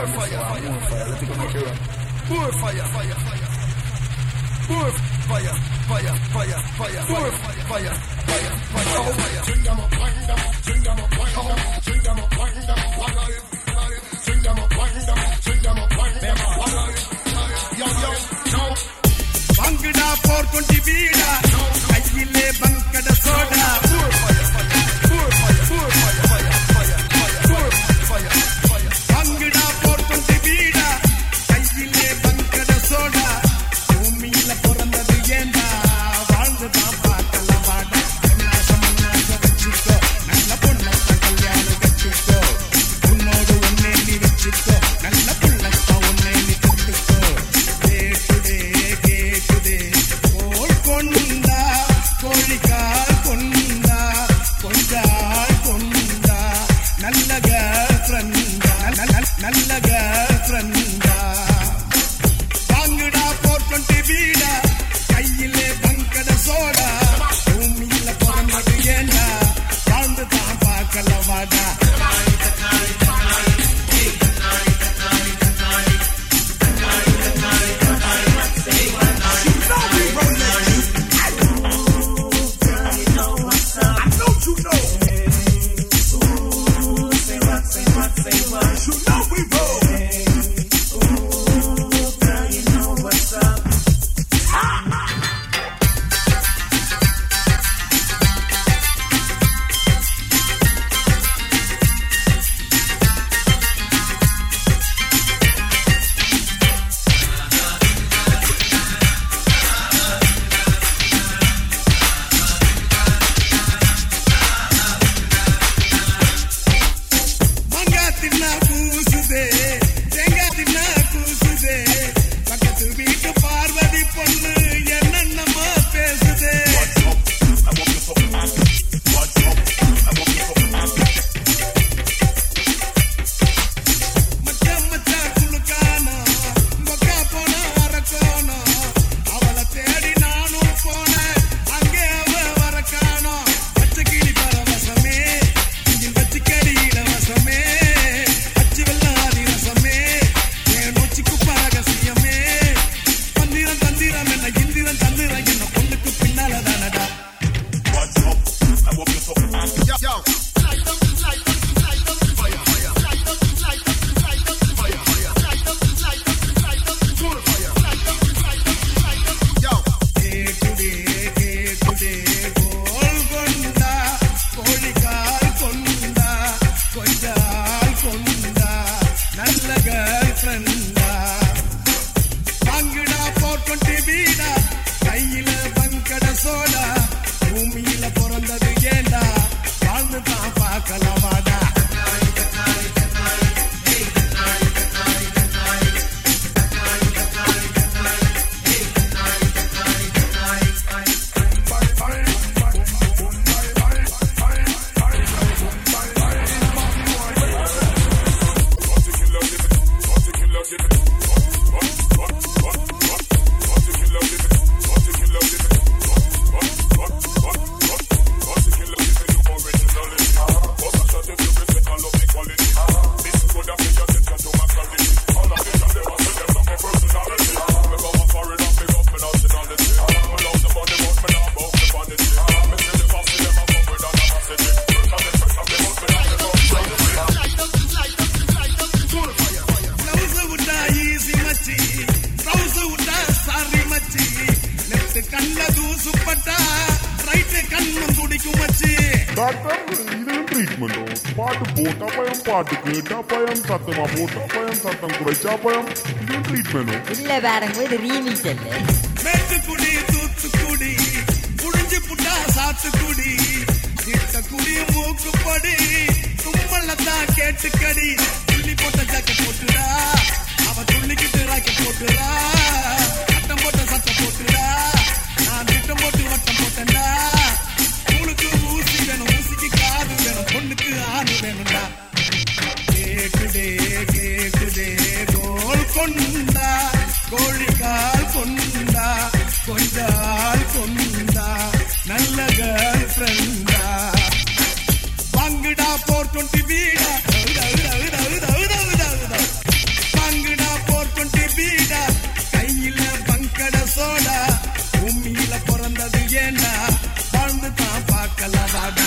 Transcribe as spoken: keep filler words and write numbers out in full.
more fire, more fire. Let's go make it. More fire, fire, fire. More fire, fire, fire, fire, more fire, fire, fire, fire. String them up, wind them up, string them up, wind them up, string them up, wind them up, alive, alive. String them up, wind them up, string them up, wind them up, alive, alive. Yo, yo, no. Bangda four twenty vida, kayile bankada soda. More fire, fire, more fire, more fire, fire, fire, fire, more fire, fire. Bangda four twenty vida, kayile bankada soda. Umila porandadu yenda, வாழ்ந்து தான் பார்க்கலாம் வாடா. நாசமன்னாக வச்சுக்கோ, நல்ல பொண்ணத்த கல்யாணம் கட்டிக்கோ. உன்னோடு ஒன்னே நீ வச்சுக்கோ, நல்ல புள்ளத்த ஒன்னே நீ கட்டிக்கோ. கேக்குதே கேக்குதே கோல் கொண்டா, கோழிக்கால் கொண்டா, கொஞ்சால் கொண்டா, நல்ல கேர்ள் ஃப்ரெண்டா, நல்ல கேர்ள் ஃப்ரெண்டா. வாங்குடா போர் டுவெண்ட்டி வீடா, கையிலே பங்கட சோடா. பூமியில பிறந்தது ஏண்டா, வாழ்ந்து தான் பார்க்கல வாடா. இல்ல பாருங்க இது ரீமிக்ஸ் இல்ல. மேட்டுக்குடி தூத்துக்குடி புடிஞ்சு புட்டா சாத்துக்குடி கிட்ட குடி மூக்குப்படி தும்மலத்தான் கேட்டுக்கடி. துள்ளி போட்ட ஜாக்க போட்டுடா, அவ துள்ளிக்கிட்டு ராக்க போட்டுடா, அட்டம் போட்ட சட்டை போட்டுடா, நான் திட்டம் போட்டு வட்டம் போட்டேன்டா. உங்களுக்கு ஊசி வேணும், ஊசிக்கு காது வேணும், பொண்ணுக்கு ஆணு வேணும்டா. கேக்குதே கேக்குதே கோல் கொண்டா, கோழிக்கால் கொண்டா, கொஞ்சால் கொண்டா, நல்ல கேர்ள் ஃப்ரெண்டா. வாங்குடா போர் டுவெண்ட்டி வீடா. Calababi.